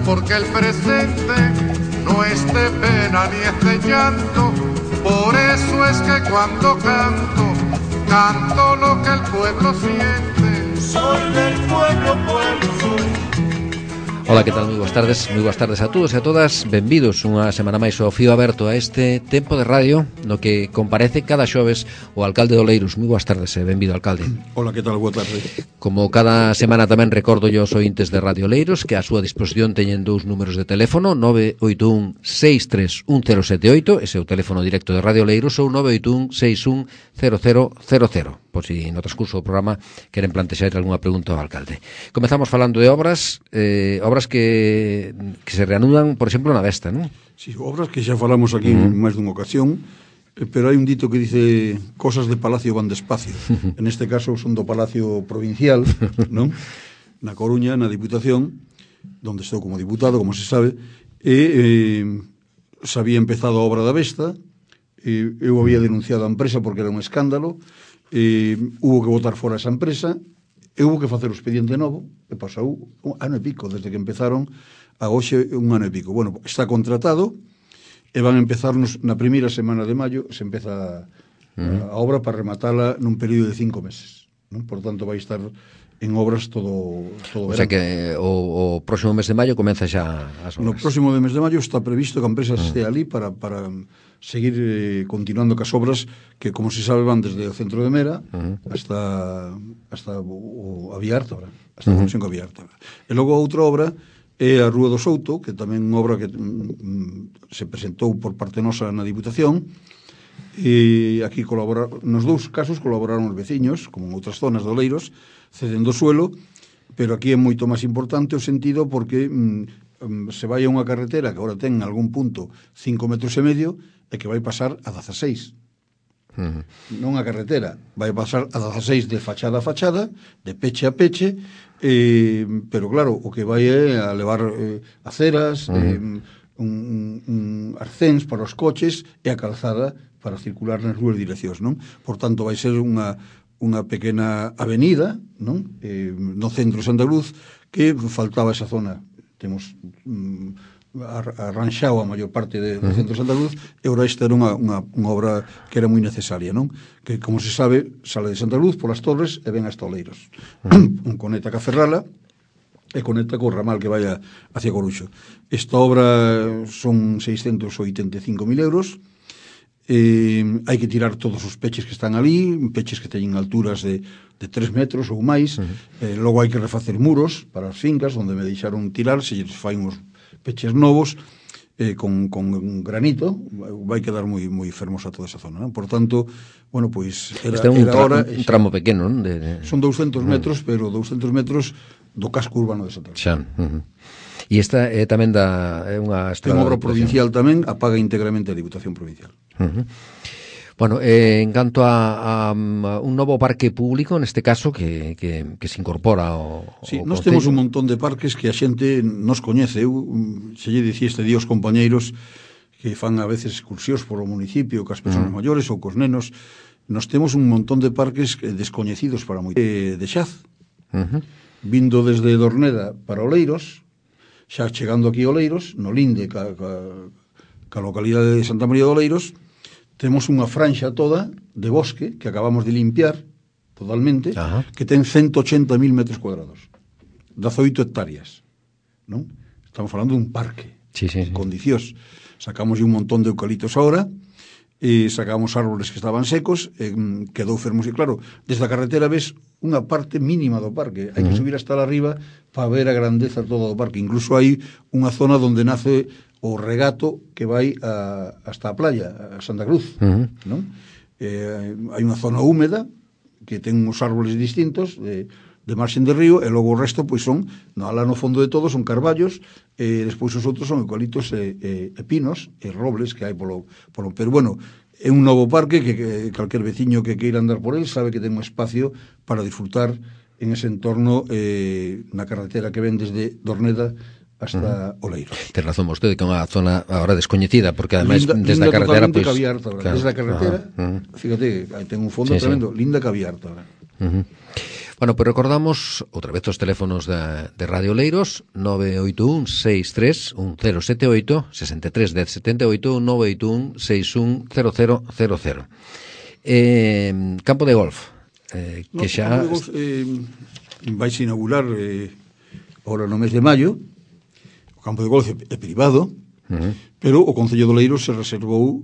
porque el presente no es de pena ni es de llanto. Por eso es que cuando canto, canto lo que el pueblo siente. Soy del pueblo, pueblo soy. Ola, que tal? Moi boas tardes a todos e a todas. Benvidos unha semana máis ao Fío Aberto a este tempo de radio no que comparece cada xoves o alcalde de Oleiros. Moi boas tardes e benvido, alcalde. Ola, que tal? Boa tarde. Como cada semana tamén recordo yo os ointes de Radio Oleiros que a súa disposición teñen dous números de teléfono, 981-631078, ese é o teléfono directo de Radio Oleiros, ou 981-610000, por si no transcurso do programa queren plantexar algunha pregunta ao alcalde. Comezamos falando de obras que se reanudan, por exemplo, na Desta, non? Sí, obras que xa falamos aquí máis dunha ocasión, pero hai un dito que dice cosas de palacio van despacio. En este caso son do Palacio Provincial, non? Na Coruña, na Diputación, donde estou como diputado, como se sabe, e se había empezado a obra da Vesta, eu había denunciado a empresa porque era un escándalo, hubo que botar fora esa empresa, e hubo que facer o expediente novo, e pasou un ano e pico, desde que empezaron a hoxe un ano e pico. Bueno, está contratado, e van a empezarnos na primeira semana de maio, se empeza a obra para rematala nun período de 5 meses. Non? Por tanto, vai estar en obras todo verano. O sea que o próximo mes de maio comeza xa as obras. No próximo mes de maio está previsto que a empresa este ali para seguir continuando cas obras que, como se sabe, van desde o centro de Mera hasta a Vía Ártabra, hasta a conexión coa Vía Ártabra. E logo outra obra é a Rúa do Souto, que tamén é unha obra que se presentou por parte nosa na Diputación, e aquí nos dous casos colaboraron os veciños, como en outras zonas de Oleiros, cedendo suelo, pero aquí é moito máis importante o sentido porque se vai a unha carretera que agora ten en algún punto 5,5 metros e que vai pasar a 16. Non a carretera, vai pasar a 16 de fachada a fachada, de peche a peche, pero claro, o que vai é a levar aceras, arcéns para os coches e a calzada para circular nas dúas direccións, non? Por tanto, vai ser unha pequena avenida, non? No centro de Santa Cruz, que faltaba esa zona. Temos arranxado a maior parte do centro de Santa Cruz, e ora esta era unha obra que era moi necesaria, non? Que, como se sabe, sale de Santa Cruz polas Torres e ven hasta Oleiros. Conecta ca Ferrala e conecta co ramal que vai hacia Coruxo. Esta obra son 685.000 euros. Hai que tirar todos os peches que están ali, peches que teñen alturas de 3 metros ou máis. Logo hai que refacer muros para as fincas onde me deixaron tirar, se lles fai uns peches novos con granito, vai quedar moi fermosa toda esa zona, non? Por tanto, bueno, pois era hora. Un tramo pequeno, non? Son 200 metros, pero 200 metros do casco urbano de Santa Cruz. Xa. E esta é tamén unha estrada. É unha obra provincial tamén, a paga íntegramente a Diputación Provincial. Bueno, en canto a un novo parque público, neste caso, que se incorpora ao sí, nós temos un montón de parques que a xente nos coñece. Eu se lle dicía este día aos compañeiros que fan a veces excursións por o municipio, cas persoas maiores ou cos nenos. Nos temos un montón de parques descoñecidos para moitos. De Xaz, vindo desde Dorneda para Oleiros, xa chegando aquí a Oleiros, no linde ca localidade de Santa María de Oleiros, temos unha franxa toda de bosque que acabamos de limpiar totalmente, que ten 180.000 metros cuadrados, 18 hectáreas, non? Estamos falando dun parque en condicións. Sacamos un montón de eucaliptos ahora, e sacamos árboles que estaban secos, quedou fermoso. E claro, desde a carretera ves unha parte mínima do parque, hai que subir hasta lá arriba para ver a grandeza toda do parque. Incluso hai unha zona onde nace o regato que vai hasta a playa, a Santa Cruz, non? Hai unha zona húmeda que ten uns árboles distintos de marxen de río, e logo o resto pois son, alá no fondo de todo son carballos, e despois os outros son eucaliptos e pinos e robles que hai polo. Pero bueno, é un novo parque que calquer veciño que queira andar por el sabe que ten un espacio para disfrutar en ese entorno na carretera que ven desde Dorneda hasta Oleiros. Ten razón vostede que é unha zona agora descoñecida, porque ademais desde a carretera pois desde a carretera, fíjate, ten un fondo tremendo, linda que había Ártabra. Bueno, pois recordamos outra vez os teléfonos de Radio Oleiros, 981-63-1078, 63-1078, 981-610000. Campo de golf, que xa... Campo de golf vais inaugurar ahora no mes de maio. O campo de golf é privado, pero o Concello de Oleiros se reservou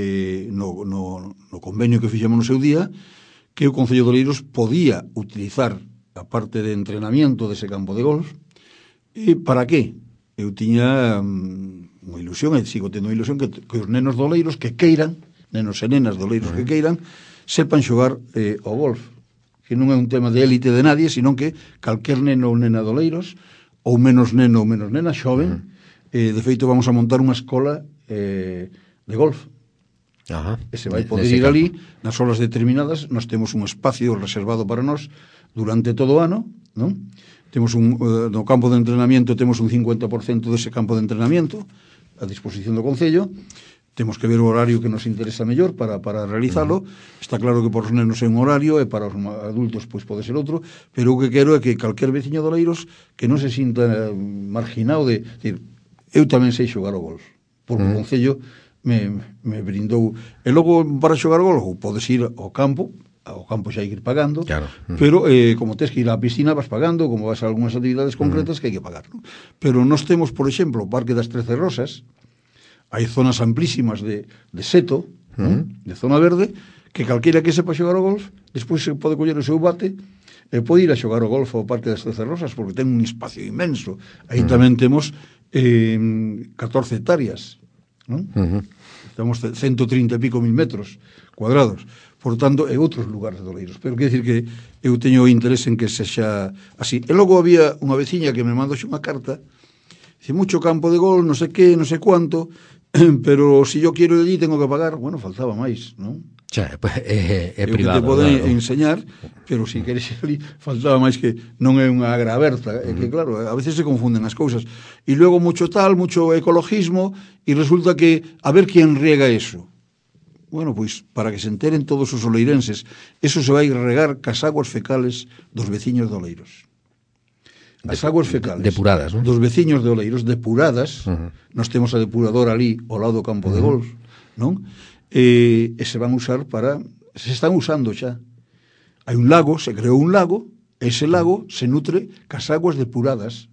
no convenio que fixemos no seu día que o Concello de Oleiros podía utilizar a parte de entrenamiento dese campo de golf. E para qué? Eu tiña unha ilusión, e sigo tendo unha ilusión, que os nenos de Oleiros que queiran, nenos e nenas de Oleiros que queiran, sepan xogar ao golf. Que non é un tema de élite de nadie, sino que calquer neno ou nena de Oleiros, ou menos neno ou menos nena, xoven, de feito vamos a montar unha escola de golf. Ajá. E se vai poder ir ali nas horas determinadas. Nós temos un espacio reservado para nós durante todo o ano, non? Temos no campo de entrenamiento temos un 50% dese campo de entrenamiento a disposición do Concello. Temos que ver o horario que nos interesa mellor para realizalo. Está claro que para os nenos é un horario e para os adultos pois pode ser outro, pero o que quero é que calquer veciño de Oleiros que non se sinta marginado de decir, eu tamén sei xogar ao golf, porque o Concello me brindou. E logo para xogar ao golf podes ir ao campo xa hai que ir pagando, claro. Pero como tens que ir á piscina vas pagando, como vas a algunhas actividades concretas que hai que pagar, ¿no? Pero nós temos, por exemplo, o Parque das 13 Rosas, hai zonas amplísimas de seto, de zona verde, que calquera que sepa xogar ao golf, despois se pode coller o seu bate e pode ir a xogar ao golf ao Parque das 13 Rosas, porque ten un espacio inmenso. Aí tamén temos 14 hectáreas, non? Estamos 130 e pico mil metros cuadrados. Por tanto, en outros lugares de Oleiros. Pero quer dicir que eu teño interés en que sexa así. E logo había unha veciña que me mandou unha carta, dice, mucho campo de golf, non sei que, non sei cuánto, pero si yo quiero ir allí tengo que pagar. Bueno, faltaba máis, non? Xa, é privado. Que te poden enseñar, pero si queres ir ali, faltaba máis que non é unha agra aberta. É que, claro, a veces se confunden as cousas. E logo mucho ecologismo, e resulta que a ver quen riega eso. Bueno, pois, para que se enteren todos os oleirenses, eso se vai regar cas aguas fecales dos veciños de Oleiros. As aguas fecales depuradas, non? Dos veciños de Oleiros, depuradas. Nós temos a depuradora ali ao lado do campo de golf, non? E se van usar se están usando xa. Hai un lago, se creou un lago, ese lago se nutre cas aguas depuradas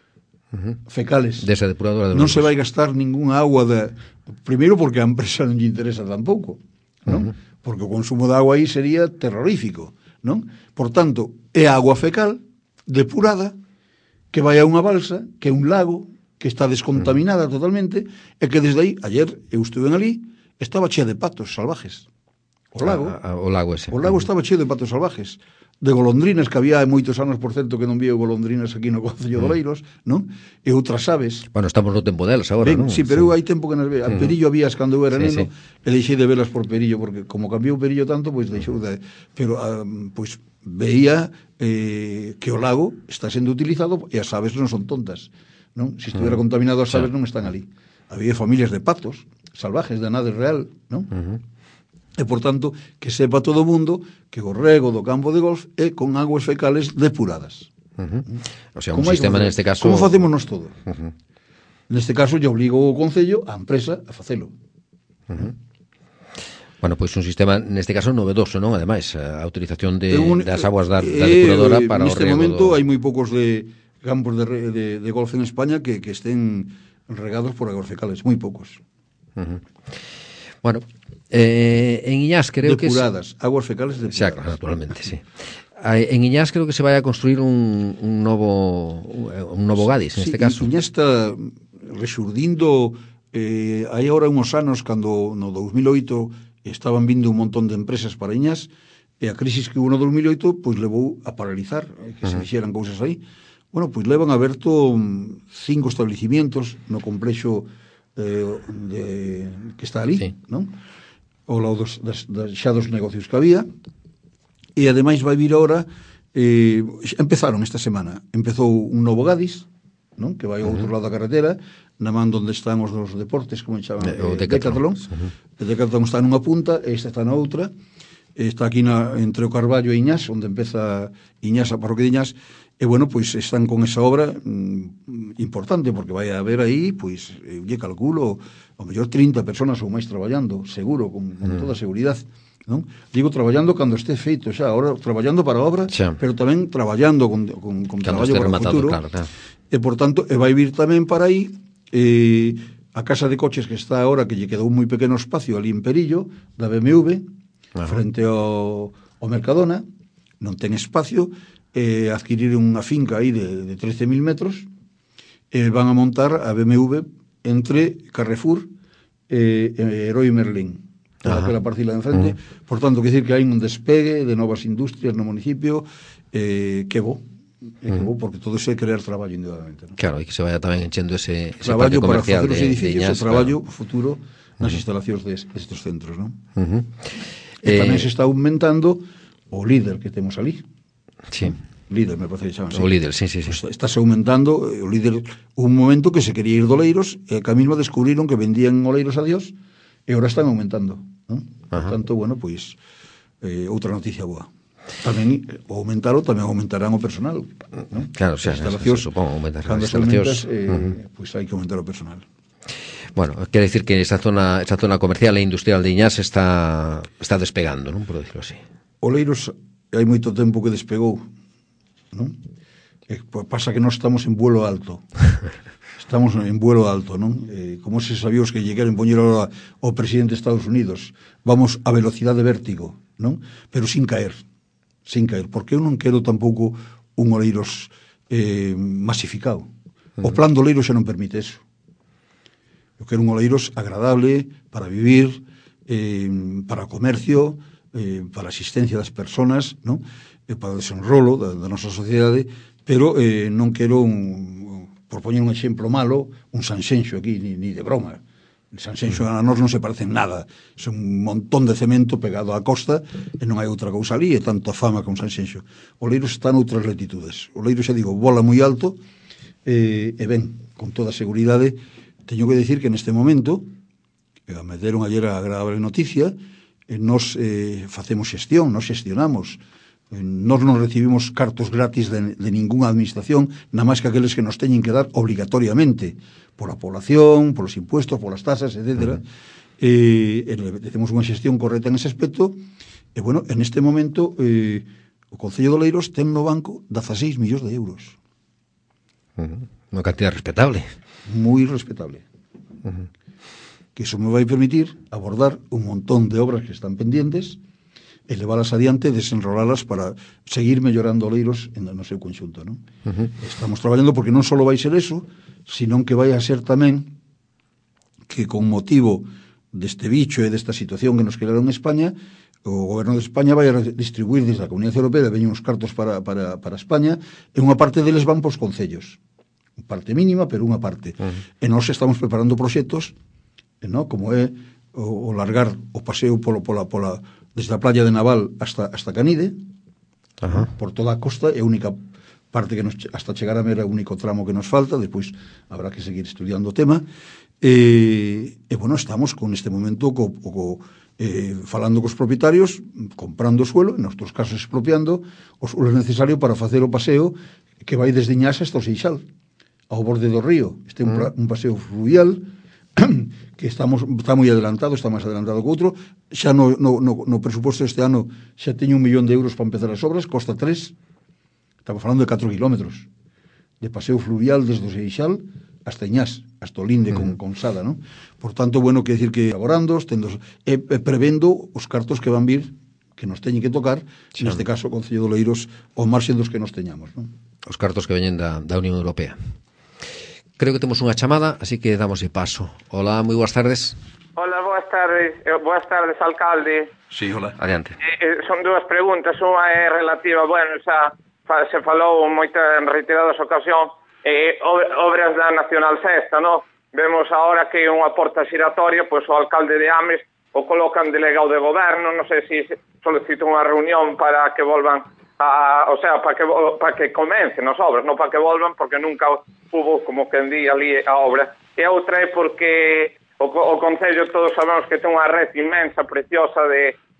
fecales. Desa depuradora de non se vai gastar ninguna agua primeiro porque a empresa non lle interesa tampouco, non? Porque o consumo de agua aí sería terrorífico, non? Por tanto, é agua fecal depurada que vai a unha balsa, que é un lago que está descontaminada totalmente, e que desde aí, ayer eu estuve ali, estaba chea de patos salvajes. O lago ese. O lago estaba cheo de patos salvajes, de golondrinas, que había moitos anos, por certo, que non vía golondrinas aquí no Concello de Oleiros, non? E outras aves. Bueno, estamos no tempo delas agora, non? Sí, pero hai tempo que nas veía. A perillo habías cando eu era neno, e deixei de velas por perillo, porque como cambiou o perillo tanto, pois deixou de... Pero, pois, veía que o lago está sendo utilizado e as aves non son tontas, non? Se estuviera contaminado, as aves non están ali. Había familias de patos salvajes de nada real, non? E, por tanto, que sepa todo o mundo que o rego do campo de golf é con aguas fecales depuradas. O sea, un sistema neste caso... Como facemos nós todo? Neste caso, lle obligo o Concello, a empresa, a facelo. Bueno, pois un sistema, neste caso, novedoso, non? Ademais, a utilización das aguas da depuradora para o rego. Neste momento hai moi poucos campos de golf en España que estén regados por aguas fecales, moi poucos. Bueno, en Iñás creo depuradas, aguas fecales depuradas. Xa, claro, naturalmente, sí. En Iñás creo que se vai a construir un novo Gadis, neste caso. Iñás está resurdindo hai agora uns anos, cando no 2008 estaban vindo un montón de empresas para Iñás, e a crisis que hubo no 2008 pois levou a paralizar, que se fixeran cousas aí. Bueno, pois levan aberto 5 establecimientos no complexo que está ali, non? Ao lado xa dos negocios que había. E ademais vai vir agora, empezaron esta semana, empezou un novo Gadis, non? Que vai ao outro lado da carretera, na man onde están os dos deportes, como chaman, o Decathlon. O Decathlon está nunha punta e esta está na outra. está aquí entre o Carballo e Iñás, onde empeza Iñás, a parroquia de Iñás, e bueno, pois están con esa obra importante, porque vai haber aí, pois, eu lle calculo, ao mellor 30 personas ou máis traballando, seguro, con toda a seguridade, non? Digo traballando cando este feito xa, ahora traballando para a obra, xa, pero tamén traballando con traballo para o futuro, claro. E por tanto, vai vir tamén para aí a casa de coches que está agora, que lle quedou un moi pequeno espacio ali en Perillo, da BMW, frente ao Mercadona, non ten espacio, adquirir unha finca aí de 13.000 metros, van a montar a BMW entre Carrefour e Heroi Merlín, toda aquela parcela de enfrente. Por tanto, quer decir que hai un despegue de novas industrias no municipio, que bo, porque todo iso é crear traballo indudablemente, ¿no? Claro, e que se vaya tamén enchendo ese traballo parque para comercial facer os edificios, Iñás, o traballo futuro nas instalacións destes centros, ¿no? E tamén se está aumentando o líder que temos ali. Sí. Líder, me parece que chaman así. O líder, sí. Estáse aumentando o líder. Un momento que se quería ir do Oleiros e que a mesma descubriron que vendían Oleiros a Dios e agora están aumentando, ¿no? Por tanto, bueno, pois outra noticia boa. Tamén tamén aumentarán o personal, ¿no? Claro, xa, supongo aumentar as instalacións. Pois hai que aumentar o personal. Bueno, quere decir que esa zona comercial e industrial de Iñás está despegando, non? Por decirlo así. Oleiros hai moito tempo que despegou, non? Pasa que nós estamos en vuelo alto. Estamos en vuelo alto, non? Como se sabíos que lle queren poñer ahora o presidente de Estados Unidos, vamos a velocidade de vértigo, non? Pero sin caer, porque eu non quero tampouco un Oleiros masificado. O plan do Oleiros xa non permite eso. Eu quero un Oleiros agradable para vivir, para o comercio, para a asistencia das persoas, non? Para o desenrolo da nosa sociedade, pero non quero por poñer un exemplo malo, un Sanxenxo aquí, ni de broma. El Sanxenxo a nós non se parece en nada. É un montón de cemento pegado á costa e non hai outra cousa ali, e tanto a fama como Sanxenxo. O Oleiros está noutras latitudes. O Oleiros, xa digo, vola moi alto e ben, con toda a seguridade. Teño que decir que neste momento, me deron ayer a agradable noticia, nos facemos xestión, nos xestionamos. Nós non recibimos cartos gratis de ninguna administración, nada máis que aqueles que nos teñen que dar obligatoriamente, pola población, polos impuestos, polas tasas, etc. Temos unha xestión correcta en ese aspecto, e, bueno, en este momento o Concello de Oleiros ten no banco 16 millóns de euros. Unha cantidad respetable. Moi respetable. Que iso me vai permitir abordar un montón de obras que están pendientes e leválas adiante, desenrolalas para seguir mellorando Oleiros no seu conxunto, non? Estamos traballando porque non só vai ser eso, sino que vai a ser tamén que con motivo deste bicho e desta situación que nos crearon en España, o goberno de España vai a distribuir desde a Comunidade Europea, veñen uns cartos para España, e unha parte deles van pos concellos. Parte mínima, pero unha parte. E nós estamos preparando proxectos, ¿no? Como é o largar o paseo desde a playa de Naval hasta Canide, por toda a costa, é a única parte que hasta chegar a Mera é o único tramo que nos falta, despois habrá que seguir estudiando o tema, e bueno, estamos con este momento falando cos propietarios, comprando o suelo, en noutros casos expropiando o suelo necesario para facer o paseo que vai desde Iñás hasta o Seixal, ao borde do río. Este é un paseo fluvial que está moi adelantado, está máis adelantado que outro. Xa no presuposto deste ano xa teño 1 millón de euros para empezar as obras, costa 3. Estamos falando de 4 kilómetros de paseo fluvial desde o Seixal hasta Iñás, hasta o Linde con Sada, ¿no? Por tanto, bueno, que decir que elaborando, prevendo os cartos que van vir, que nos teñen que tocar, neste caso o Concello de Oleiros, ao marxen dos que nos teñamos, ¿no? Os cartos que veñen da Unión Europea. Creo que temos unha chamada, así que damos paso. Hola, moi boas tardes. Hola, boas tardes, alcalde. Sí, hola. Adiante. Son dúas preguntas, unha é relativa, bueno, xa se falou moita en reiteradas ocasións, obras da Nacional Sexta, no? Vemos agora que unha porta xiratoria, pois o alcalde de Ames o colocan delegado de goberno, non sei se solicita unha reunión para que volvan para que comecen as obras, non para que volvan, porque nunca hubo, como quen di, ali a obra. E a outra é porque o Concello todos sabemos que ten unha red inmensa, preciosa de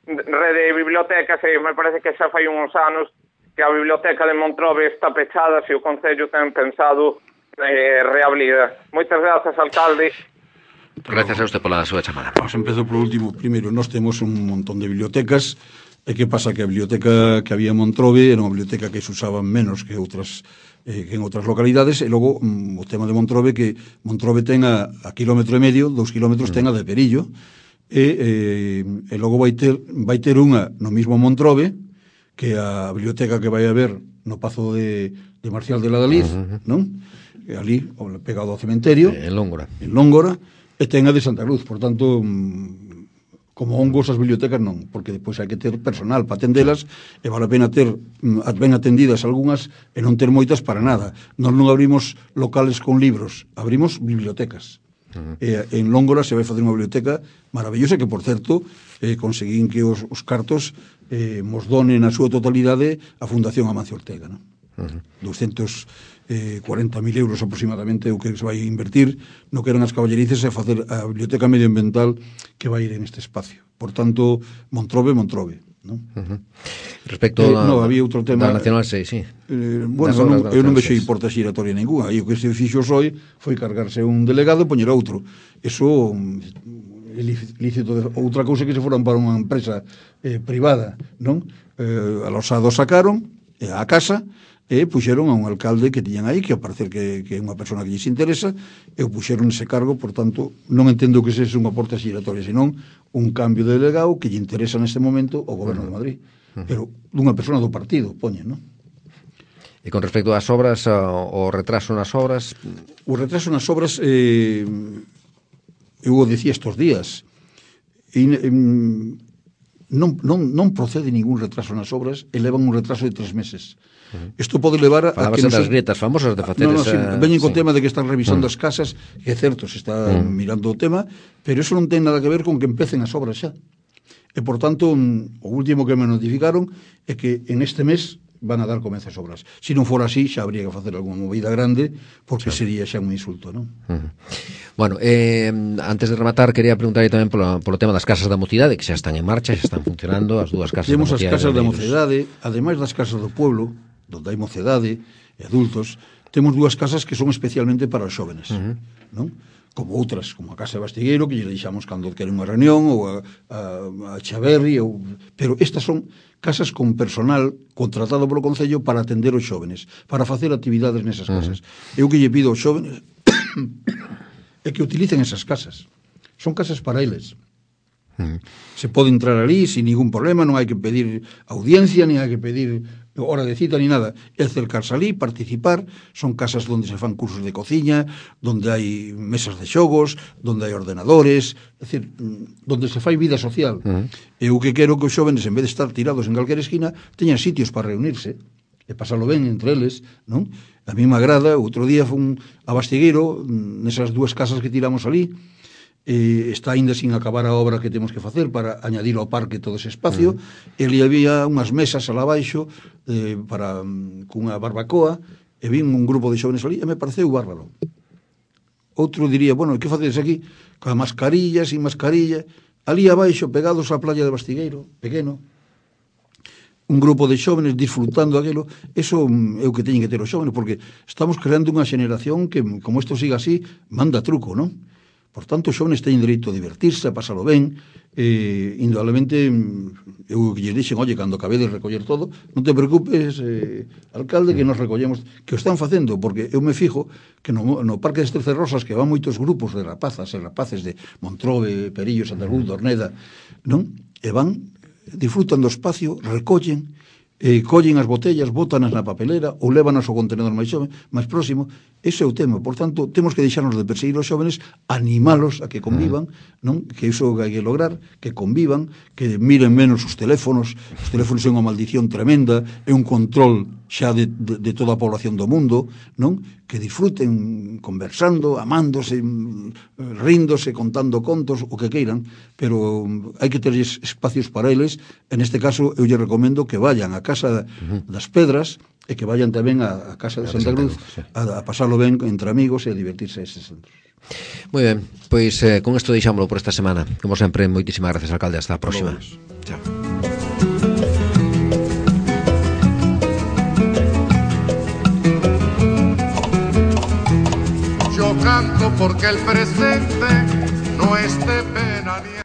rede de bibliotecas e me parece que xa fai uns anos que a biblioteca de Montrobe está pechada se o Concello ten pensado reabrida. Moitas grazas, alcalde. Gracias a usted pola súa chamada. Vamos, empezo por último. Primeiro, nós temos un montón de bibliotecas. E que pasa? Que a biblioteca que había en Montrobe era unha biblioteca que se usaban menos que outras que en outras localidades, e logo o tema de Montrobe, que Montrobe ten a kilómetro e medio, 2 kilómetros ten a de Perillo, e logo vai ter unha no mismo Montrobe, que a biblioteca que vai haber no Pazo de Marcial de Ladaliz, non? Ali, pegado ao cementerio, en Lóngora, e ten a de Santa Cruz. Por tanto, como hongos as bibliotecas non, porque depois hai que ter personal para atendelas, e vale a pena ter ben atendidas algunhas e non ter moitas para nada. Nós non abrimos locales con libros, abrimos bibliotecas. E en Lóngora se vai facer unha biblioteca maravillosa que, por certo, conseguín que os cartos mos donen na súa totalidade a Fundación Amancio Ortega, non? 240.000 euros aproximadamente o que se vai invertir no que eran as caballerices e facer a biblioteca medioambiental que vai ir en este espacio. Por tanto, Montrobe, non? Respecto había outro tema da Nacional 6, sí. Eu non vexo porta xiratoria ninguna. E o que se fixo foi cargarse un delegado e poñer outro. Eso é lícito. Outra cousa que se foran para unha empresa privada, non? A Losado sacaron a casa e puxeron a un alcalde que tiñan aí, que ao parecer que é unha persona que lles interesa, e o puxeron ese cargo. Por tanto, non entendo que ese é unha porta xiratoria, senón un cambio de delegado que lle interesa neste momento ao Goberno de Madrid, pero dunha persona do partido, poñen, non? E con respecto ás obras, o retraso nas obras... O retraso nas obras, eu o decía estes días, non procede ningún retraso nas obras, e levan un retraso de 3 meses. Isto pode levar a que das grietas famosas de facer veñen co tema de que están revisando as casas, que é certo, se está mirando o tema, pero eso non ten nada que ver con que empecen as obras xa. E, por tanto, o último que me notificaron é que en este mes van a dar comezas obras. Se non fora así, xa habría que facer algunha movida grande, porque sería xa un insulto, non? Bueno, antes de rematar, quería preguntar tamén polo tema das casas da mocidade, que xa están en marcha, xa están funcionando, as dúas casas da mocidade. Temos as casas da mocidade, ademais das casas do pueblo, donde hai mocedade e adultos, temos dúas casas que son especialmente para os xóvenes, non? Como outras, como a Casa de Bastigueiro, que lle deixamos cando queren unha reunión, ou a Chaverri, pero estas son casas con personal contratado polo Concello para atender os xóvenes, para facer actividades nesas casas. Eu que lle pido aos xóvenes é que utilicen esas casas. Son casas para eles. Se pode entrar ali sin ningún problema, non hai que pedir audiencia, ni hai que pedir hora de cita, ni nada. É acercarse ali, participar. Son casas onde se fan cursos de cociña, onde hai mesas de xogos, onde hai ordenadores, é dicir, onde se fai vida social. Eu que quero que os xóvenes, en vez de estar tirados en calquera esquina, teñan sitios para reunirse e pasalo ben entre eles, non? A mí me agrada. Outro día fun a Bastigueiro, nesas dúas casas que tiramos ali, está ainda sin acabar a obra que temos que facer para añadir ao parque todo ese espacio. Ele había unhas mesas alá baixo para cunha barbacoa, e vin un grupo de xóvenes ali e me pareceu bárbaro. Outro diría, bueno, que facedes aquí? Con mascarillas e mascarilla, ali abaixo, pegados á playa de Bastigueiro, pequeno, un grupo de xóvenes disfrutando aquilo. Eso é o que teñen que ter os xóvenes, porque estamos creando unha xeneración que, como isto siga así, manda truco, non? Por tanto, os xóvenes teñen dereito a divertirse, a pasalo ben, indudablemente, eu que lles dixen, oye, cando acabedes de recoller todo, non te preocupes, alcalde, que nos recollemos, que o están facendo, porque eu me fijo que no Parque das 13 Rosas, que van moitos grupos de rapazas e rapaces de Montrobe, Perillo, Santa Cruz, Dorneda, non? E van, disfrutan do espacio, recollen, collen as botellas, bótanas na papelera ou lévanas ao contenedor máis próximo. Ese é o tema. Por tanto, temos que deixarnos de perseguir os xóvenes, animalos a que convivan, non? Que iso hai que lograr, que convivan, que miren menos os teléfonos. Os teléfonos é unha maldición tremenda, é un control xa de toda a población do mundo, non? Que disfruten conversando, amándose, ríndose, contando contos, o que queiran, pero hai que ter espacios para eles. En este caso, eu lle recomendo que vayan a Casa das Pedras e que vayan tamén a Casa de Santa Cruz a pasarlo ben entre amigos e a divertirse a eses centros. Moi ben, pois con isto deixámoslo por esta semana. Como sempre, moitísimas gracias, alcalde. Hasta a próxima. Chao. canto porque el presente no es de pena ni